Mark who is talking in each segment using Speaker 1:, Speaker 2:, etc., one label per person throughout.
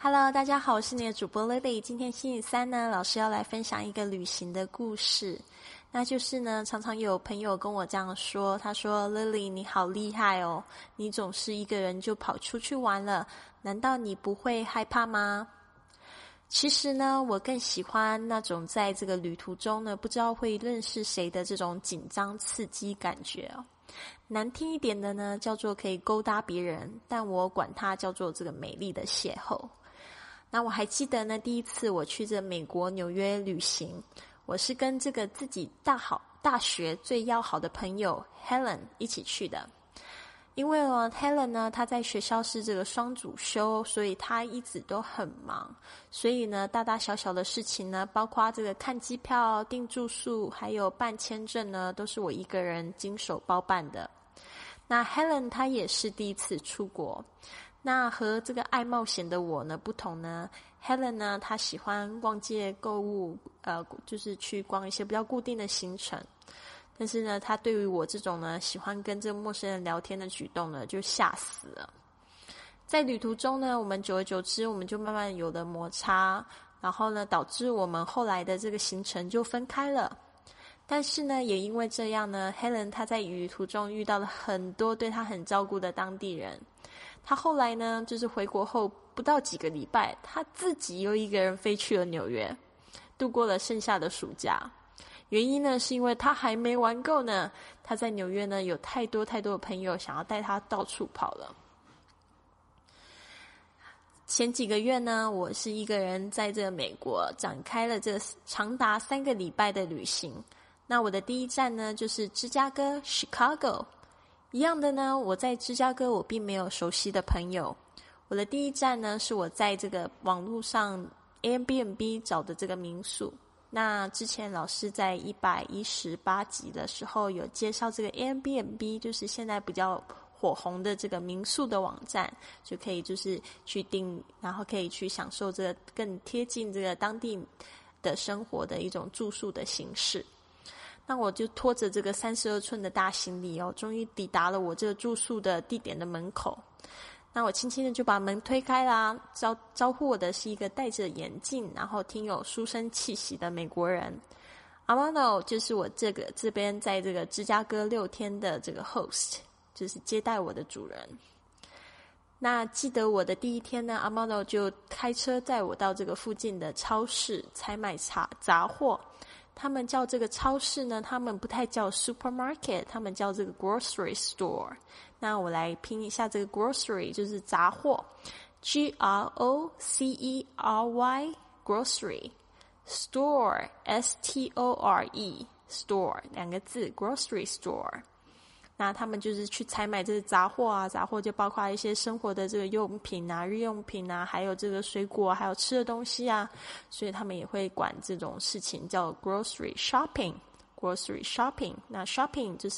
Speaker 1: Hello， 大家好，我是你的主播 Lily。今天星期三呢，老师要来分享一个旅行的故事。那就是呢，常常有朋友跟我这样说，他说 Lily 你好厉害哦，你总是一个人就跑出去玩了，难道你不会害怕吗？其实呢，我更喜欢那种在这个旅途中呢，不知道会认识谁的这种紧张刺激感觉哦。难听一点的呢，叫做可以勾搭别人，但我管它叫做这个美丽的邂逅。那我还记得呢，第一次我去这美国纽约旅行，我是跟这个自己大学最要好的朋友 Helen 一起去的。因为Helen 呢，她在学校是这个双主修，所以她一直都很忙，所以呢，大大小小的事情呢，包括这个看机票、订住宿，还有办签证呢，都是我一个人经手包办的。那 Helen 她也是第一次出国。那和这个爱冒险的我呢不同呢 ，Helen 呢，她喜欢逛街购物，就是去逛一些比较固定的行程。但是呢，她对于我这种呢喜欢跟这个陌生人聊天的举动呢，就吓死了。在旅途中呢，我们久而久之，我们就慢慢有了摩擦，然后呢，导致我们后来的这个行程就分开了。但是呢，也因为这样呢 ，Helen 她在旅途中遇到了很多对她很照顾的当地人。他后来呢，就是回国后不到几个礼拜，他自己又一个人飞去了纽约，度过了剩下的暑假。原因呢，是因为他还没玩够呢，他在纽约呢有太多的朋友想要带他到处跑了。前几个月呢，我是一个人在这个美国展开了这长达3个礼拜的旅行。那我的第一站呢，就是芝加哥 Chicago。一样的呢，我在芝加哥我并没有熟悉的朋友。我的第一站呢，是我在这个网络上 Airbnb 找的这个民宿。那之前老师在118集的时候有介绍这个 Airbnb， 就是现在比较火红的这个民宿的网站，就可以就是去订，然后可以去享受这个更贴近这个当地的生活的一种住宿的形式。那我就拖着这个32寸的大行李终于抵达了我这个住宿的地点的门口。那我轻轻的就把门推开啦，招呼我的是一个戴着眼镜，然后挺有书生气息的美国人。Armando 就是我这边在这个芝加哥6天的这个 host， 就是接待我的主人。那记得我的第一天呢 ，Armando 就开车载我到这个附近的超市采买杂货。他们叫这个超市呢，他们不太叫 supermarket， 他们叫这个 grocery store。那我来拼一下这个 grocery， 就是杂货 ，Grocery grocery store store store 2个字 grocery store。那他们就是去采买这个杂货啊，杂货就包括一些生活的这个用品啊、日用品啊，还有这个水果，还有吃的东西啊，所以他们也会管这种事情叫 grocery shopping。grocery shopping， 那 shopping 就是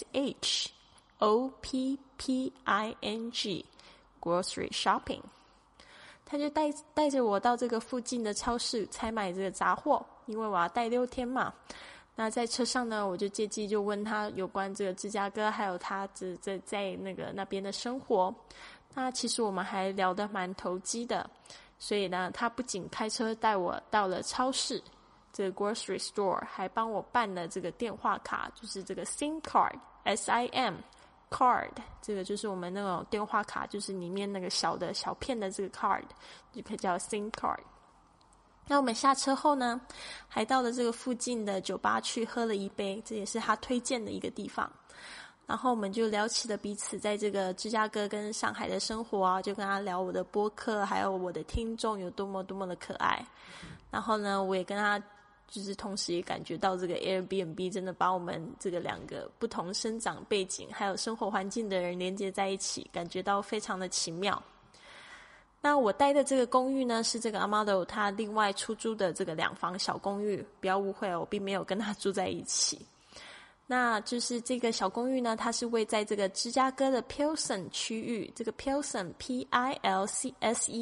Speaker 1: SHOPPING grocery shopping。他就带着我到这个附近的超市采买这个杂货，因为我要待6天嘛。那在车上呢，我就借机就问他有关这个芝加哥，还有他在那边的生活。那其实我们还聊得蛮投机的，所以呢，他不仅开车带我到了超市这个 grocery store， 还帮我办了这个电话卡，就是这个 SIM card SIM card， 这个就是我们那种电话卡，就是里面那个小片的这个 card， 就可以叫 SIM card。那我们下车后呢，还到了这个附近的酒吧去喝了一杯，这也是他推荐的一个地方。然后我们就聊起了彼此在这个芝加哥跟上海的生活啊，就跟他聊我的播客，还有我的听众有多么的可爱。然后呢，我也跟他就是同时也感觉到这个 Airbnb 真的把我们这个2个不同生长背景还有生活环境的人连接在一起，感觉到非常的奇妙。那我待的这个公寓呢，是这个 Armando 他另外出租的这个2房小公寓，不要误会我并没有跟他住在一起。那就是这个小公寓呢，它是位在这个芝加哥的 Pilsen 区域，这个 Pilsen Pilsen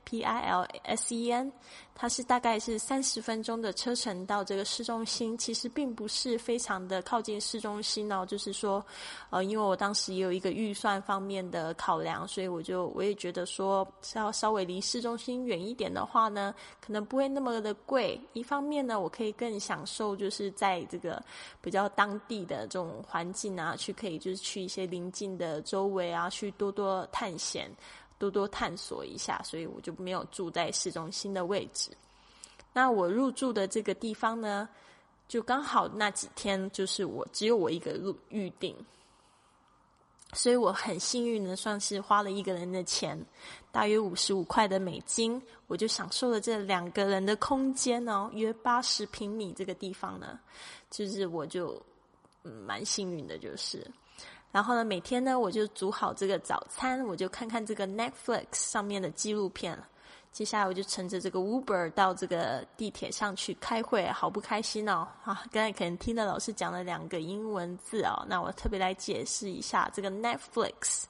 Speaker 1: Pilsen，它是大概是30分钟的车程到这个市中心，其实并不是非常的靠近市中心哦，就是说因为我当时也有一个预算方面的考量，所以我也觉得说稍微离市中心远一点的话呢，可能不会那么的贵，一方面呢我可以更享受就是在这个比较当地的这种环境啊，可以就是去一些邻近的周围啊，去多多探险，多多探索一下，所以我就没有住在市中心的位置。那我入住的这个地方呢，就刚好那几天就是只有我一个预定，所以我很幸运的算是花了一个人的钱，大约55块的美金，我就享受了这2个人的空间哦，约80平米这个地方呢，就是我就蛮幸运的就是。然后呢，每天呢我就煮好这个早餐，我就看看这个 Netflix 上面的纪录片了。接下来我就乘着这个 Uber 到这个地铁上去开会，好不开心哦！刚才可能听了老师讲了2个英文字哦，那我特别来解释一下这个 Netflix，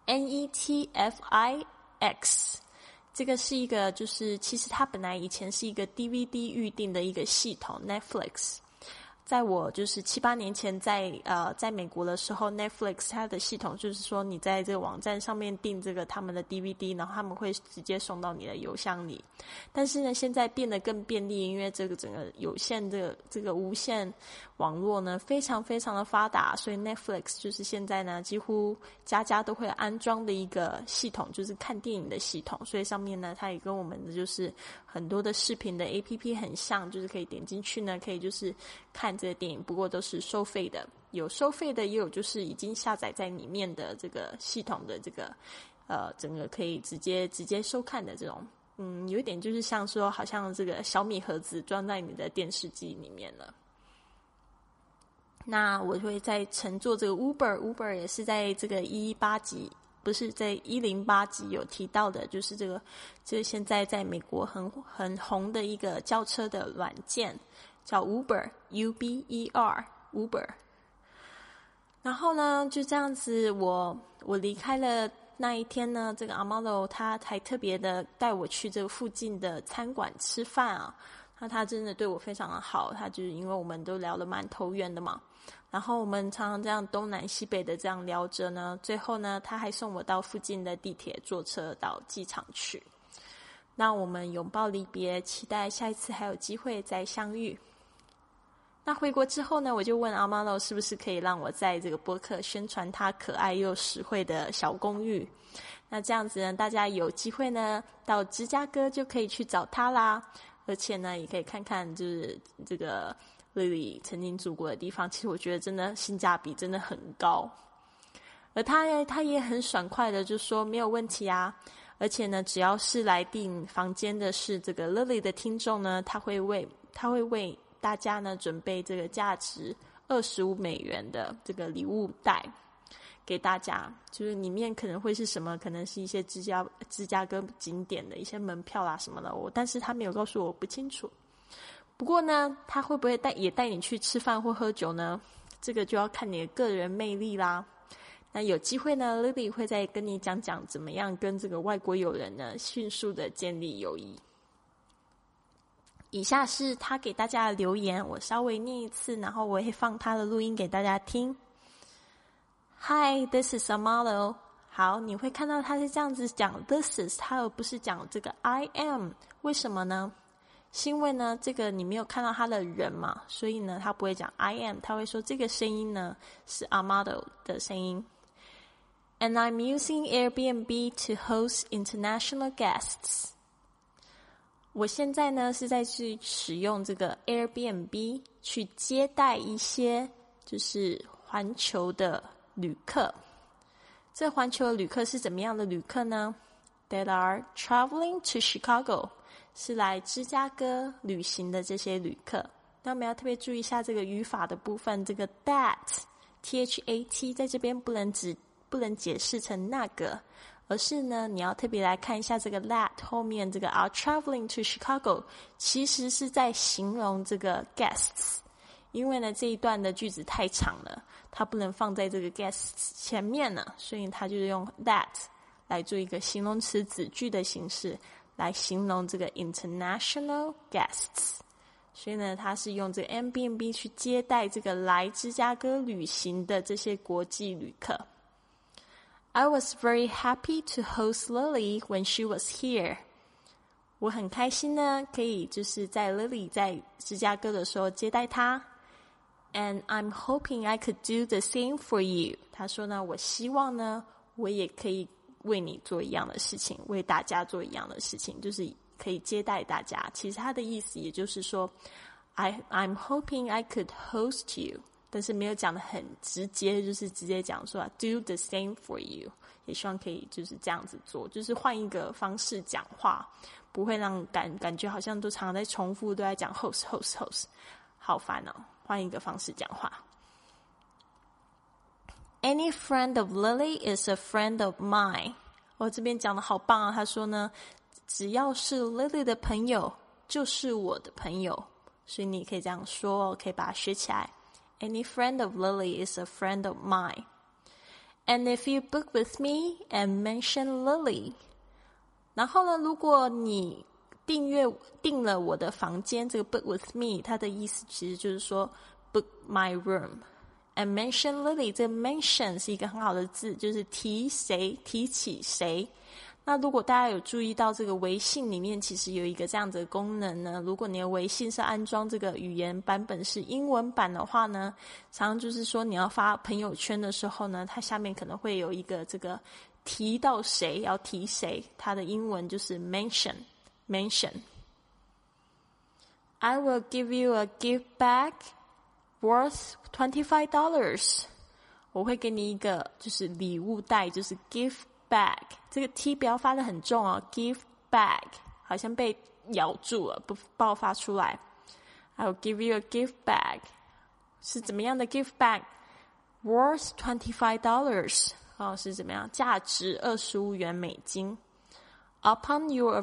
Speaker 1: Netflix， 这个是一个就是其实它本来以前是一个 DVD 预订的一个系统 Netflix。在我就是7、8年前在美国的时候 ，Netflix 它的系统就是说你在这个网站上面订这个他们的 DVD， 然后他们会直接送到你的邮箱里。但是呢，现在变得更便利，因为这个整个有线的这个无线网络呢非常非常的发达，所以 Netflix 就是现在呢几乎家家都会安装的一个系统，就是看电影的系统。所以上面呢，它也跟我们的就是很多的视频的 APP 很像，就是可以点进去呢，可以就是看这个电影，不过都是收费的，有收费的，也有就是已经下载在里面的这个系统的这个整个可以直接收看的这种，有一点就是像说好像这个小米盒子装在你的电视机里面了。那我会在乘坐这个 Uber 也是在这个118集，不是在108集有提到的，就是这个现在在美国很红的一个叫车的软件。叫 Uber， Uber。然后呢，就这样子，我离开了那一天呢，这个 Amado 他还特别的带我去这个附近的餐馆吃饭啊。那他真的对我非常的好，他就是因为我们都聊得蛮投缘的嘛。然后我们常常这样东南西北的这样聊着呢，最后呢，他还送我到附近的地铁坐车到机场去。那我们拥抱离别，期待下一次还有机会再相遇。那回国之后呢，我就问阿妈喽，是不是可以让我在这个播客宣传他可爱又实惠的小公寓？那这样子呢，大家有机会呢到芝加哥就可以去找他啦，而且呢也可以看看就是这个 Lily 曾经住过的地方，其实我觉得真的性价比真的很高。而他也很爽快的就说没有问题啊，而且呢只要是来订房间的是这个 Lily 的听众呢，他会为大家呢准备这个价值$25的这个礼物袋给大家，就是里面可能会是什么，可能是一些芝加哥景点的一些门票啦什么的，但是他没有告诉我，不清楚。不过呢，他会不会也带你去吃饭或喝酒呢？这个就要看你的个人魅力啦。那有机会呢 Lily 会再跟你讲怎么样跟这个外国友人呢迅速的建立友谊。以下是他给大家的留言，我稍微念一次，然后我会放他的录音给大家听。Hi, this is Amado。 好，你会看到他是这样子讲 this is， 他而不是讲这个 I am。 为什么呢？是因为呢这个你没有看到他的人嘛，所以呢他不会讲 I am， 他会说这个声音呢是 Amado 的声音。 And I'm using Airbnb to host international guests。我现在呢是在去使用这个 Airbnb 去接待一些就是环球的旅客。这环球的旅客是怎么样的旅客呢？ That are traveling to Chicago， 是来芝加哥旅行的这些旅客。那我们要特别注意一下这个语法的部分，这个 that 在这边不能解释成那个，而是呢你要特别来看一下这个 that 后面这个 are traveling to Chicago 其实是在形容这个 guests， 因为呢这一段的句子太长了，它不能放在这个 guests 前面呢，所以它就是用 that 来做一个形容词子句的形式来形容这个 international guests。所以呢，他是用这个 Airbnb 去接待这个来芝加哥旅行的这些国际旅客。I was very happy to host Lily when she was here. 我很开心呢，可以就是在 Lily 在芝加哥的时候接待她。And I'm hoping I could do the same for you. 他说呢，我希望呢，我也可以为你做一样的事情，为大家做一样的事情，就是可以接待大家。其实他的意思也就是说 I'm hoping I could host you， 但是没有讲得很直接，就是直接讲说 do the same for you， 也希望可以就是这样子做，就是换一个方式讲话，不会让感觉好像都常常在重复，都在讲 host， 好烦哦，换一个方式讲话。Any friend of Lily is a friend of mine。 我这边讲的好棒啊，他说呢，只要是 Lily 的朋友就是我的朋友，所以你可以这样说，可以把它学起来。Any friend of Lily is a friend of mine. And if you book with me and mention Lily， 然后呢，如果你订了我的房间，这个 book with me 它的意思其实就是说 book my room and mention Lily， 这个 mention 是一个很好的字，就是提起谁。那如果大家有注意到这个微信里面其实有一个这样子的功能呢，如果你的微信是安装这个语言版本是英文版的话呢，常常就是说你要发朋友圈的时候呢，它下面可能会有一个这个提到谁要提谁，它的英文就是 mention。 I will give you a gift bag worth $25。 我会给你一个就是礼物袋，就是 gift bag， 这个 T 不要发得很重哦， gift bag 好像被咬住了，不爆发出来。 I will give you a gift bag， 是怎么样的 gift bag？ worth $25， 是怎么样？价值25元美金。Upon your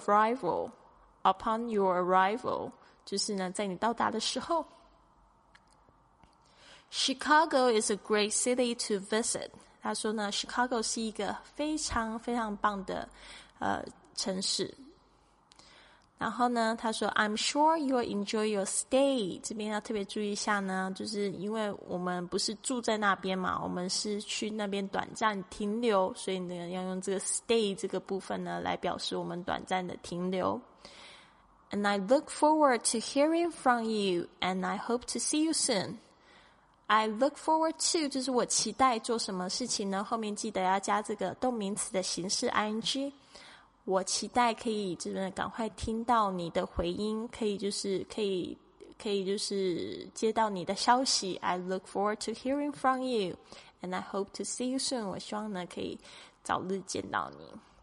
Speaker 1: arrival， 就是呢，在你到达的时候。Chicago is a great city to visit。 他说呢 Chicago 是一个非常非常棒的城市。然后呢他说 I'm sure you'll enjoy your stay。 这边要特别注意一下呢，就是因为我们不是住在那边嘛，我们是去那边短暂停留，所以呢要用这个 stay 这个部分呢来表示我们短暂的停留。And I look forward to hearing from you and I hope to see you soon。I look forward to 就是我期待做什么事情呢，后面记得要加这个动名词的形式 ing。 我期待可以就是赶快听到你的回音，可以就是接到你的消息。 I look forward to hearing from you and I hope to see you soon。 我希望呢可以早日见到你。